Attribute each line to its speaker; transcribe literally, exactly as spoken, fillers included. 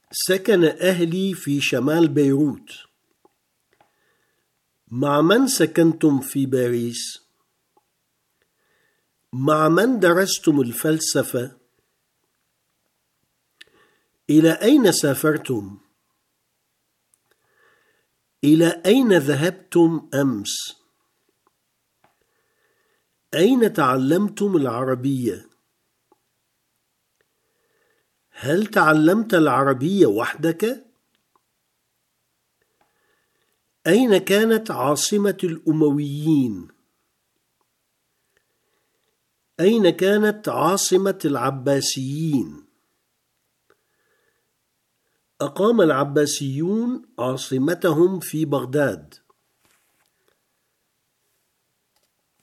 Speaker 1: سكن أهلي في شمال بيروت. مع من سكنتم في باريس؟ مع من درستم الفلسفة؟ إلى أين سافرتم؟ إلى أين ذهبتم أمس؟ أين تعلمتم العربية؟ هل تعلمت العربية وحدك؟ أين كانت عاصمة الأمويين؟ أين كانت عاصمة العباسيين؟ أقام العباسيون عاصمتهم في بغداد.